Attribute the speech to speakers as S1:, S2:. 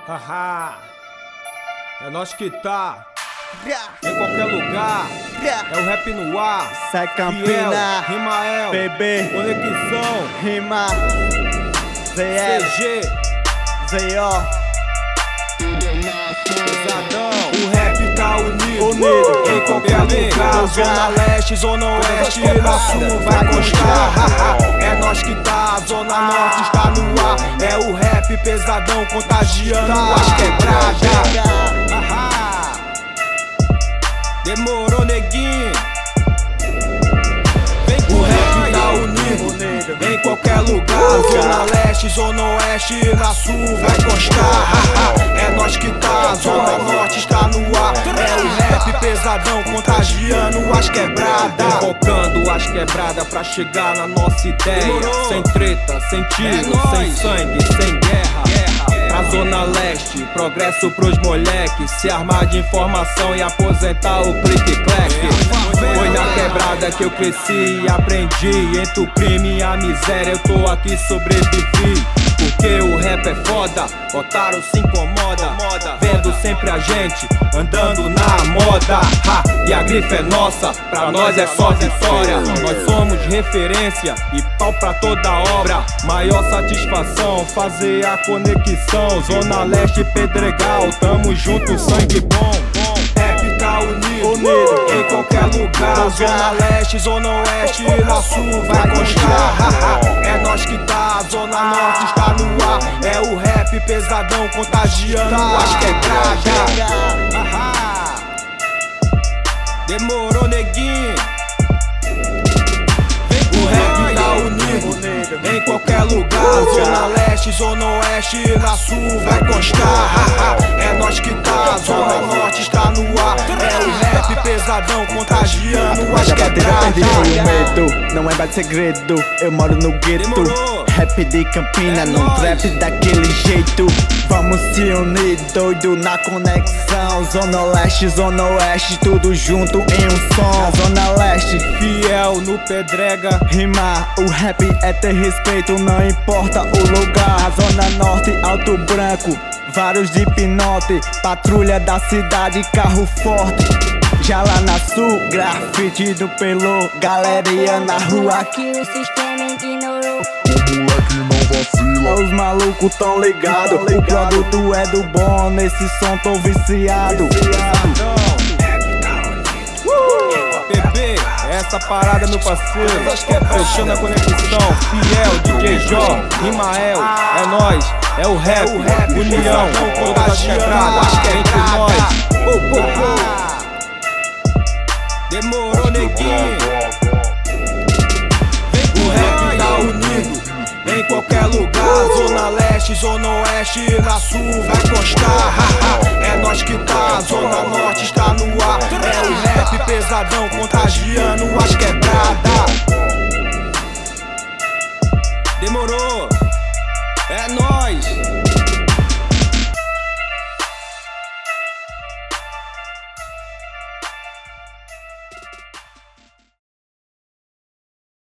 S1: Haha, é nós que tá em qualquer lugar. É o rap no ar.
S2: Sai Campina,
S1: Fiel, Rimael,
S2: bebê,
S1: Conexão,
S2: rima, ZL,
S1: CG,
S2: ZO,
S1: Pesadão. O rap tá unido
S2: Unido.
S1: em qualquer lugar. Zona Leste, Zona Oeste, na Sul vai constar. É nós que tá, Zona Norte está no ar. É o rap pesadão contagiando as quebradas. Demorou, neguinho. Vem com o rap tá unido em qualquer lugar. Zona Leste, Zona Oeste, na Sul vai constar. É nós que tá, Zona Norte está no ar. É o rap pesadão contagiando as quebradas. Invocando as quebradas pra chegar na nossa ideia. Sem treta, sem tiro, sem sangue, sem guerra. Pra Zona Leste, progresso pros moleques. Se armar de informação e aposentar o clique-clack. Foi na quebrada que eu cresci e aprendi. Entre o crime e a miséria eu tô aqui, sobrevivi. Porque o rap é foda, otário se incomoda. Vendo sempre a gente andando na moda. E a grife é nossa, pra nós é só vitória. Nós somos referência e pau pra toda obra. Maior satisfação fazer a conexão. Zona Leste, Pedregal, tamo junto, sangue bom. Rap tá unido em qualquer lugar. Zona Leste, Zona Oeste, na Sul vai constar. É nós que tá, Zona Norte está no ar. É o rap pesadão contagiando as quebradas. Demorou, neguinho. O rap tá unido em qualquer lugar. Zona Leste, Zona Oeste, na Sul vai constar. É nós que tá, Zona Norte está no ar. É o rap pesadão contagiando as quebradas.
S2: Perdi foi o medo, não é mais segredo. Eu moro no gueto, rap de Campina, num trap daquele jeito. Vamos se unir, doido na conexão. Zona Leste, Zona Oeste, tudo junto em um som. A Zona Leste,
S1: Fiel no Pedrega.
S2: rima, o rap é ter respeito, não importa o lugar. A Zona Norte, Alto Branco, vários de pinote. Patrulha da cidade, carro forte. Já lá na Sul, grafite do pelô. Galeria na rua,
S3: que o sistema ignorou.
S4: O moleque não vacila.
S2: os malucos tão ligado. O produto é do bom, nesse som tô viciado.
S1: Bebê, essa parada, meu parceiro. Fechando a conexão. Fiel, DJ Jó, Rimael. É nós, é o rap, união, todas as quebradas entre nós. Demorou, neguinho. O rap tá unido em qualquer lugar. Zona Leste, Zona Oeste, na Sul vai constar. É nós que tá, Zona Norte está no ar. É o rap pesadão contagiando as quebradas. Demorou, é nóis.